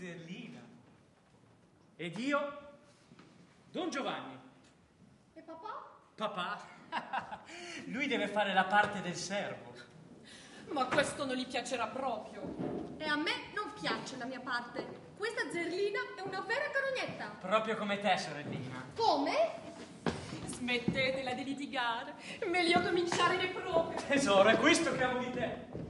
Zerlina. Ed io, Don Giovanni. E papà? Papà? Lui deve fare la parte del servo. Ma questo non gli piacerà proprio. E a me non piace la mia parte. Questa Zerlina è una vera carognetta. Proprio come te, sorellina. Come? Smettetela di litigare. Meglio cominciare le prove. Tesoro, è questo che amo di te.